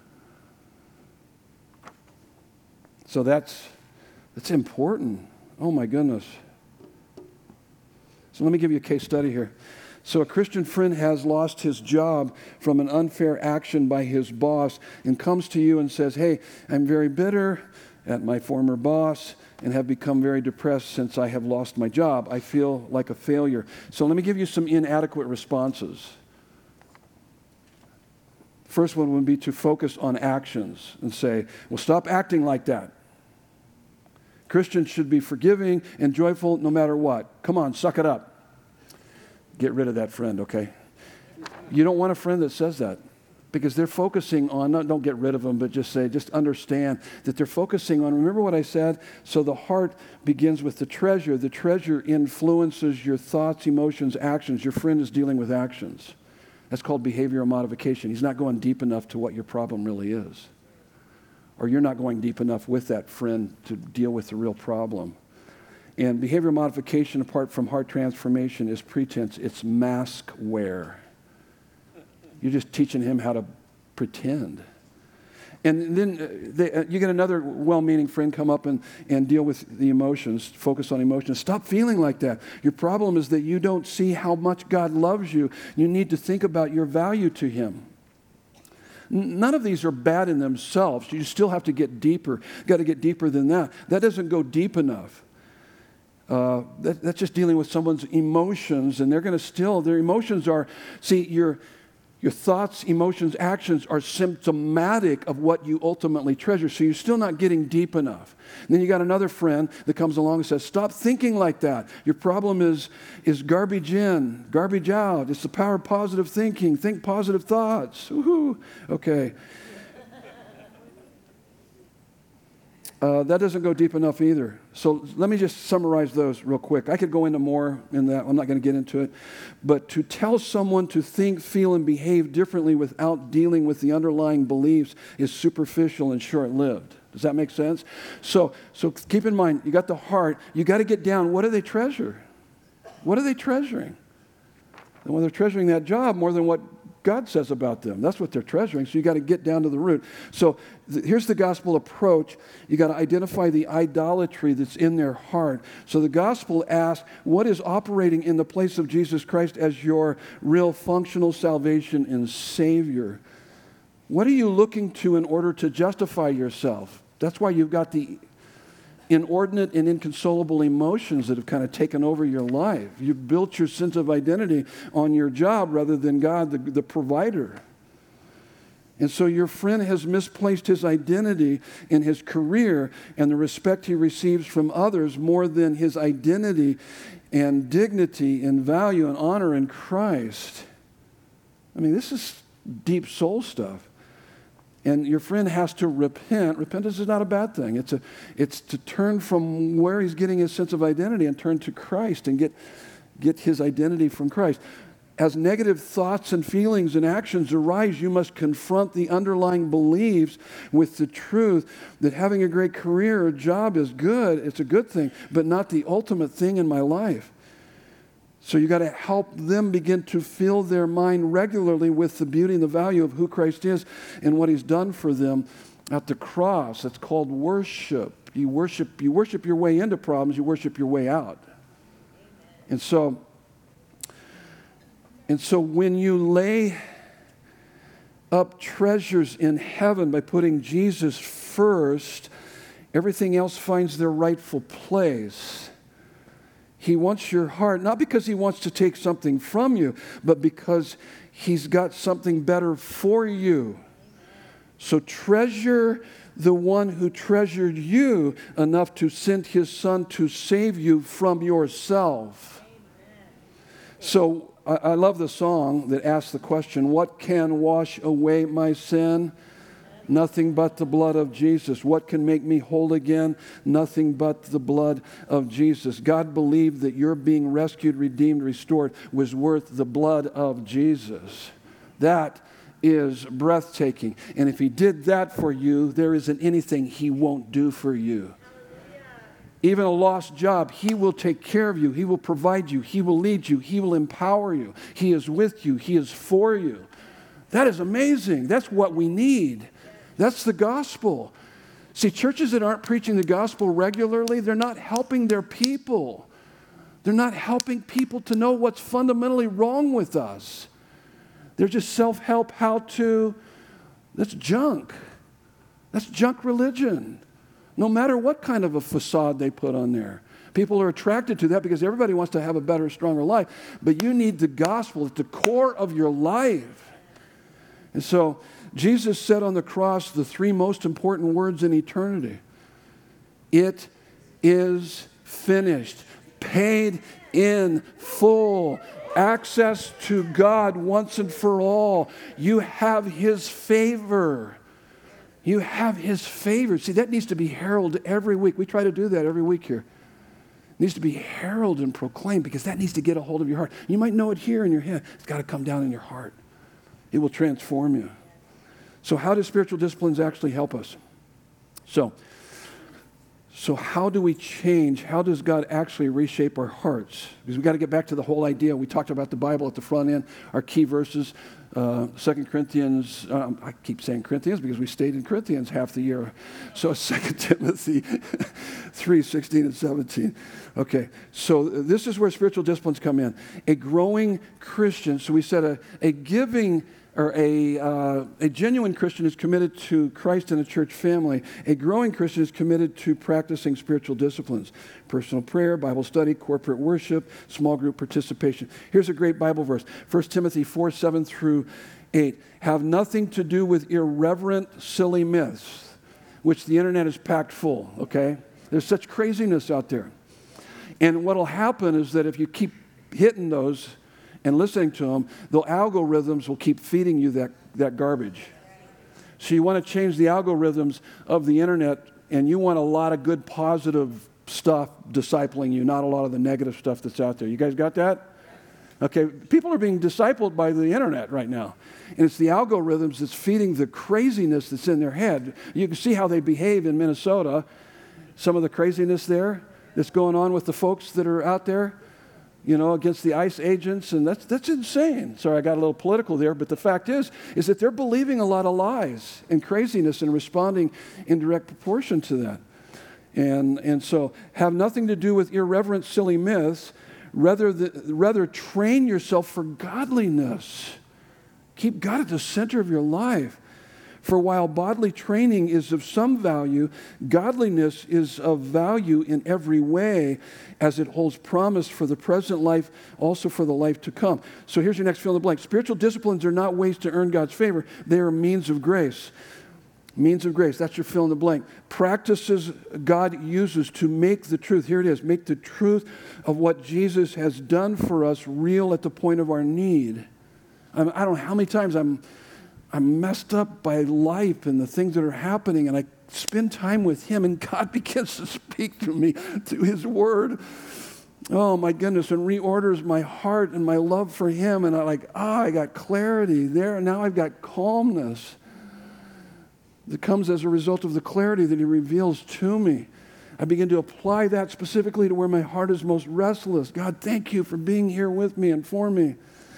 So that's important. Oh my goodness. So let me give you a case study here. So a Christian friend has lost his job from an unfair action by his boss and comes to you and says, hey, I'm very bitter at my former boss and have become very depressed since I have lost my job. I feel like a failure. So let me give you some inadequate responses. First one would be to focus on actions and say, well, stop acting like that. Christians should be forgiving and joyful no matter what. Come on, suck it up. Get rid of that friend, okay? You don't want a friend that says that. Because they're focusing on, don't get rid of them, but just understand that they're focusing on, remember what I said? So the heart begins with the treasure. The treasure influences your thoughts, emotions, actions. Your friend is dealing with actions. That's called behavioral modification. He's not going deep enough to what your problem really is. Or you're not going deep enough with that friend to deal with the real problem. And behavioral modification, apart from heart transformation, is pretense. It's mask wear. You're just teaching him how to pretend. And then you get another well-meaning friend come up and deal with the emotions, focus on emotions. Stop feeling like that. Your problem is that you don't see how much God loves you. You need to think about your value to him. None of these are bad in themselves. You still have to get deeper. You've got to get deeper than that. That doesn't go deep enough. That's just dealing with someone's emotions, and their emotions are, your thoughts, emotions, actions are symptomatic of what you ultimately treasure. So you're still not getting deep enough. And then you got another friend that comes along and says, stop thinking like that. Your problem is garbage in, garbage out. It's the power of positive thinking. Think positive thoughts. Woohoo. Okay. That doesn't go deep enough either. So let me just summarize those real quick. I could go into more in that. I'm not going to get into it. But to tell someone to think, feel, and behave differently without dealing with the underlying beliefs is superficial and short-lived. Does that make sense? So keep in mind, you got the heart. You got to get down. What do they treasure? What are they treasuring? And well, they're treasuring that job more than what God says about them. That's what they're treasuring. So you got to get down to the root. So here's the gospel approach. You got to identify the idolatry that's in their heart. So the gospel asks, what is operating in the place of Jesus Christ as your real functional salvation and Savior? What are you looking to in order to justify yourself? That's why you've got the inordinate and inconsolable emotions that have kind of taken over your life. You've built your sense of identity on your job rather than God, the provider. And so your friend has misplaced his identity in his career and the respect he receives from others more than his identity and dignity and value and honor in Christ. I mean, this is deep soul stuff. And your friend has to repent. Repentance is not a bad thing. It's to turn from where he's getting his sense of identity and turn to Christ and get his identity from Christ. As negative thoughts and feelings and actions arise, you must confront the underlying beliefs with the truth that having a great career or job is good. It's a good thing, but not the ultimate thing in my life. So you got to help them begin to fill their mind regularly with the beauty and the value of who Christ is and what he's done for them at the cross. It's called worship. You worship your way into problems, you worship your way out. And so And so when you lay up treasures in heaven by putting Jesus first, everything else finds their rightful place. He wants your heart, not because he wants to take something from you, but because he's got something better for you. So treasure the one who treasured you enough to send his son to save you from yourself. So I love the song that asks the question, what can wash away my sin? Nothing but the blood of Jesus. What can make me whole again? Nothing but the blood of Jesus. God believed that your being rescued, redeemed, restored was worth the blood of Jesus. That is breathtaking. And if he did that for you, there isn't anything he won't do for you. Even a lost job, he will take care of you. He will provide you. He will lead you. He will empower you. He is with you. He is for you. That is amazing. That's what we need. That's the gospel. See, churches that aren't preaching the gospel regularly, they're not helping their people. They're not helping people to know what's fundamentally wrong with us. They're just self-help, how-to. That's junk. That's junk religion. No matter what kind of a facade they put on there. People are attracted to that because everybody wants to have a better, stronger life. But you need the gospel at the core of your life. And so Jesus said on the cross the three most important words in eternity. It is finished. Paid in full. Access to God once and for all. You have his favor. You have his favor. See, that needs to be heralded every week. We try to do that every week here. It needs to be heralded and proclaimed because that needs to get a hold of your heart. You might know it here in your head. It's got to come down in your heart. It will transform you. So how do spiritual disciplines actually help us? So how do we change? How does God actually reshape our hearts? Because we've got to get back to the whole idea. We talked about the Bible at the front end, our key verses, 2 Corinthians, I keep saying Corinthians because we stayed in Corinthians half the year. So 2 Timothy 3, 16 and 17. Okay, so this is where spiritual disciplines come in. A growing Christian, so we said a giving or a genuine Christian is committed to Christ and a church family. A growing Christian is committed to practicing spiritual disciplines. Personal prayer, Bible study, corporate worship, small group participation. Here's a great Bible verse. 1 Timothy 4, 7 through 8. Have nothing to do with irreverent, silly myths, which the internet is packed full, okay? There's such craziness out there. And what will happen is that if you keep hitting those and listening to them, the algorithms will keep feeding you that garbage. So you want to change the algorithms of the internet, and you want a lot of good, positive stuff discipling you, not a lot of the negative stuff that's out there. You guys got that? Okay, people are being discipled by the internet right now. And it's the algorithms that's feeding the craziness that's in their head. You can see how they behave in Minnesota. Some of the craziness there that's going on with the folks that are out there, you know, against the ICE agents, and that's insane. Sorry, I got a little political there, but the fact is that they're believing a lot of lies and craziness and responding in direct proportion to that. And so have nothing to do with irreverent, silly myths. Rather train yourself for godliness. Keep God at the center of your life. For while bodily training is of some value, godliness is of value in every way as it holds promise for the present life, also for the life to come. So here's your next fill in the blank. Spiritual disciplines are not ways to earn God's favor. They are means of grace. Means of grace. That's your fill in the blank. Practices God uses to make the truth. Here it is. Make the truth of what Jesus has done for us real at the point of our need. I don't know how many times I'm messed up by life and the things that are happening, and I spend time with him, and God begins to speak to me through his word. Oh, my goodness, and reorders my heart and my love for him, and I got clarity there, and now I've got calmness that comes as a result of the clarity that he reveals to me. I begin to apply that specifically to where my heart is most restless. God, thank you for being here with me and for me.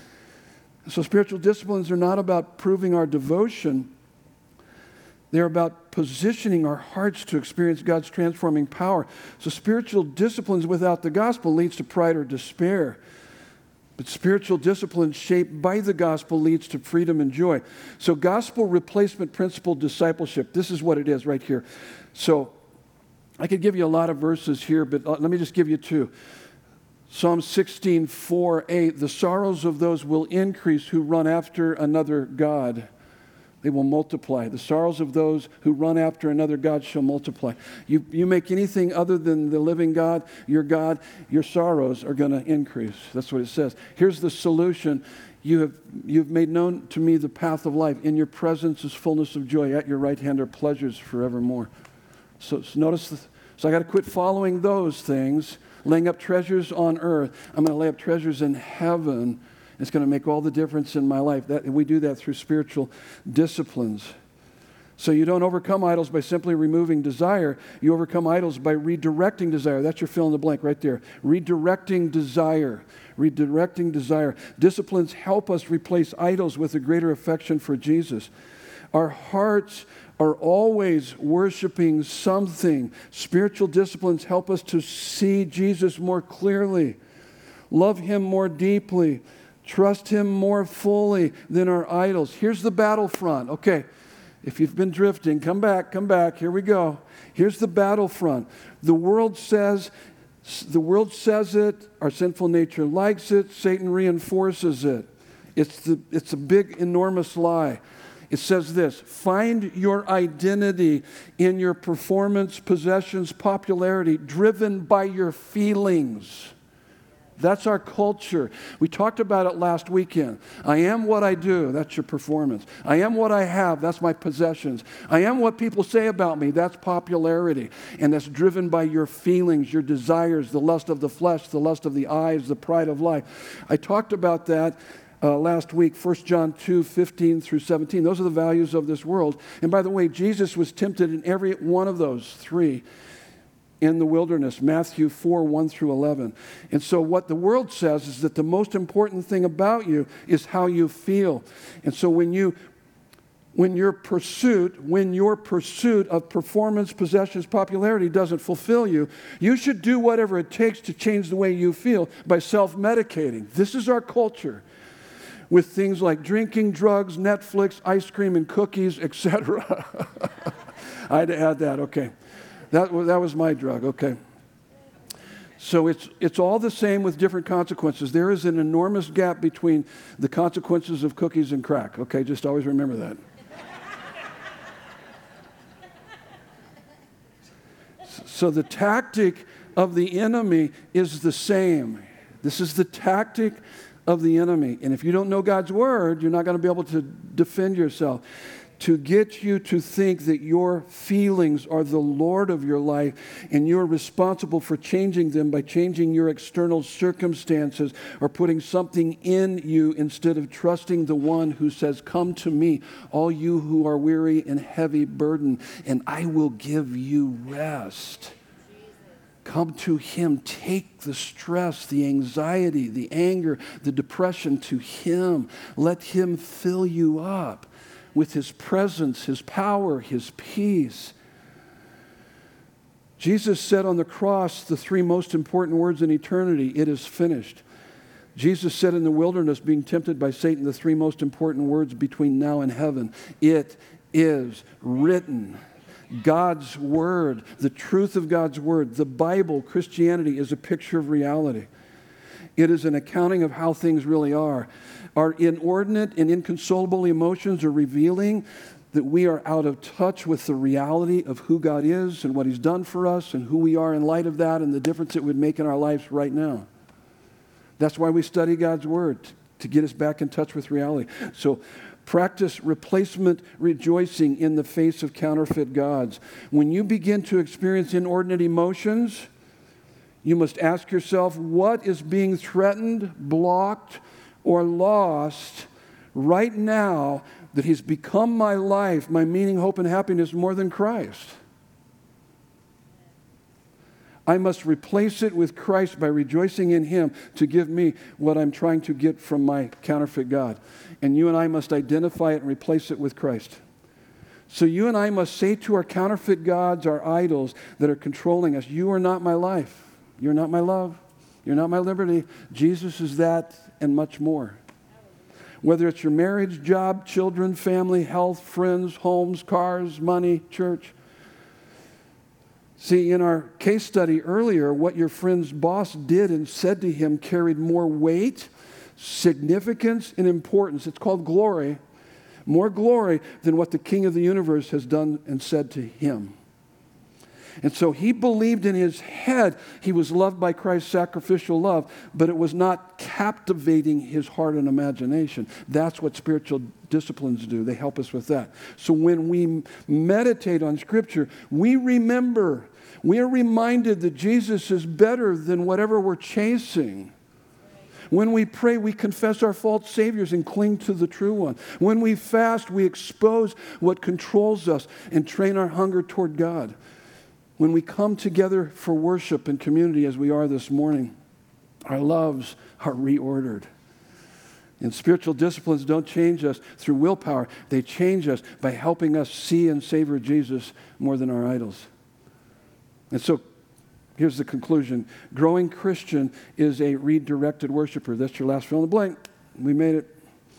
So spiritual disciplines are not about proving our devotion. They're about positioning our hearts to experience God's transforming power. So spiritual disciplines without the gospel leads to pride or despair. But spiritual discipline shaped by the gospel leads to freedom and joy. So gospel replacement principle discipleship, this is what it is right here. So I could give you a lot of verses here, but let me just give you two. Psalm 16:4-8, the sorrows of those will increase who run after another God. They will multiply. The sorrows of those who run after another God shall multiply. You make anything other than the living God, your sorrows are going to increase. That's what it says. Here's the solution. You've made known to me the path of life. In your presence is fullness of joy. At your right hand are pleasures forevermore. So notice this. So I got to quit following those things, laying up treasures on earth. I'm going to lay up treasures in heaven. It's going to make all the difference in my life. We do that through spiritual disciplines. So you don't overcome idols by simply removing desire. You overcome idols by redirecting desire. That's your fill in the blank right there. Redirecting desire. Redirecting desire. Disciplines help us replace idols with a greater affection for Jesus. Our hearts are always worshiping something. Spiritual disciplines help us to see Jesus more clearly, love Him more deeply, trust Him more fully than our idols. Here's the battlefront. Okay, if you've been drifting, come back. Here we go. Here's the battlefront. The world says it. Our sinful nature likes it. Satan reinforces it. It's a big, enormous lie. It says this: find your identity in your performance, possessions, popularity, driven by your feelings. That's our culture. We talked about it last weekend. I am what I do. That's your performance. I am what I have. That's my possessions. I am what people say about me. That's popularity. And that's driven by your feelings, your desires, the lust of the flesh, the lust of the eyes, the pride of life. I talked about that last week, 1 John 2:15-17. Those are the values of this world. And by the way, Jesus was tempted in every one of those three in the wilderness, Matthew 4:1-11. And so what the world says is that the most important thing about you is how you feel. And so when your pursuit of performance, possessions, popularity doesn't fulfill you, you should do whatever it takes to change the way you feel by self-medicating. This is our culture, with things like drinking, drugs, Netflix, ice cream, and cookies, etc. I had to add that, okay. That was my drug, okay. So it's all the same with different consequences. There is an enormous gap between the consequences of cookies and crack, okay? Just always remember that. So the tactic of the enemy is the same. This is the tactic of the enemy. And if you don't know God's word, you're not going to be able to defend yourself. To get you to think that your feelings are the Lord of your life and you're responsible for changing them by changing your external circumstances or putting something in you instead of trusting the one who says, "Come to me, all you who are weary and heavy burdened, and I will give you rest." Come to Him. Take the stress, the anxiety, the anger, the depression to Him. Let Him fill you up with His presence, His power, His peace. Jesus said on the cross the three most important words in eternity: "It is finished." Jesus said in the wilderness, being tempted by Satan, the three most important words between now and heaven: "It is written." God's Word, the truth of God's Word, the Bible, Christianity, is a picture of reality. It is an accounting of how things really are. Our inordinate and inconsolable emotions are revealing that we are out of touch with the reality of who God is and what He's done for us and who we are in light of that and the difference it would make in our lives right now. That's why we study God's Word, to get us back in touch with reality. So practice replacement rejoicing in the face of counterfeit gods. When you begin to experience inordinate emotions, you must ask yourself, what is being threatened, blocked, or lost right now that has become my life, my meaning, hope, and happiness more than Christ? I must replace it with Christ by rejoicing in Him to give me what I'm trying to get from my counterfeit God. And you and I must identify it and replace it with Christ. So you and I must say to our counterfeit gods, our idols that are controlling us, "You are not my life. You're not my love. You're not my liberty. Jesus is that, and much more. Whether it's your marriage, job, children, family, health, friends, homes, cars, money, church. See, in our case study earlier, what your friend's boss did and said to him carried more weight, significance, and importance. It's called glory. More glory than what the King of the universe has done and said to him. And so he believed in his head he was loved by Christ's sacrificial love, but it was not captivating his heart and imagination. That's what spiritual disciplines do. They help us with that. So when we meditate on Scripture, we remember, we are reminded that Jesus is better than whatever we're chasing. When we pray, we confess our false saviors and cling to the true one. When we fast, we expose what controls us and train our hunger toward God. When we come together for worship and community as we are this morning, our loves are reordered. And spiritual disciplines don't change us through willpower. They change us by helping us see and savor Jesus more than our idols. And so, here's the conclusion. Growing Christian is a redirected worshiper. That's your last fill in the blank. We made it.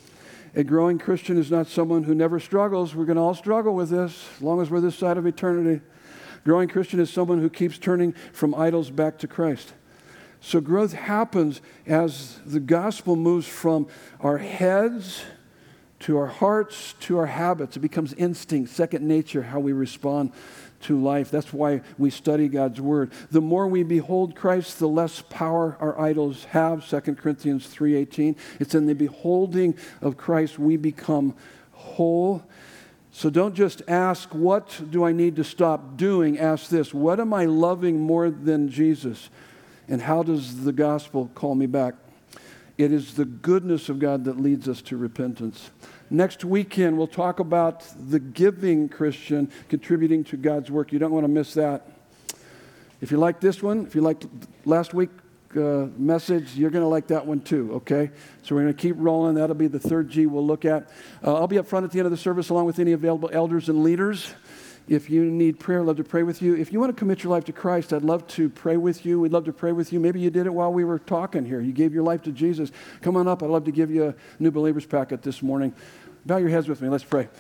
A growing Christian is not someone who never struggles. We're going to all struggle with this as long as we're this side of eternity. Growing Christian is someone who keeps turning from idols back to Christ. So growth happens as the gospel moves from our heads to our hearts to our habits. It becomes instinct, second nature, how we respond to life. That's why we study God's Word. The more we behold Christ, the less power our idols have. 2 Corinthians 3:18. It's in the beholding of Christ we become whole. So don't just ask, what do I need to stop doing? Ask this, what am I loving more than Jesus? And how does the gospel call me back? It is the goodness of God that leads us to repentance. Next weekend, we'll talk about the giving Christian contributing to God's work. You don't want to miss that. If you like this one, if you liked last week's message, you're going to like that one too, okay? So we're going to keep rolling. That'll be the third G we'll look at. I'll be up front at the end of the service along with any available elders and leaders. If you need prayer, I'd love to pray with you. If you want to commit your life to Christ, I'd love to pray with you. We'd love to pray with you. Maybe you did it while we were talking here. You gave your life to Jesus. Come on up. I'd love to give you a new believers packet this morning. Bow your heads with me. Let's pray.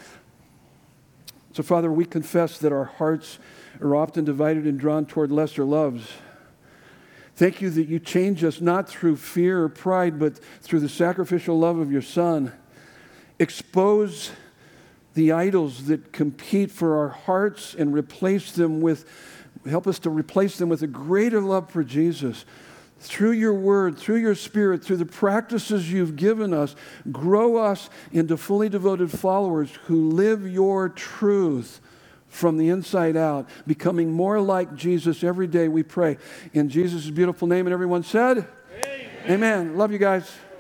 So, Father, we confess that our hearts are often divided and drawn toward lesser loves. Thank you that you change us not through fear or pride, but through the sacrificial love of your Son. Expose the idols that compete for our hearts and help us to replace them with a greater love for Jesus. Through your word, through your Spirit, through the practices you've given us, grow us into fully devoted followers who live your truth from the inside out, becoming more like Jesus every day, we pray. In Jesus' beautiful name, and everyone said, Amen. Amen. Love you guys.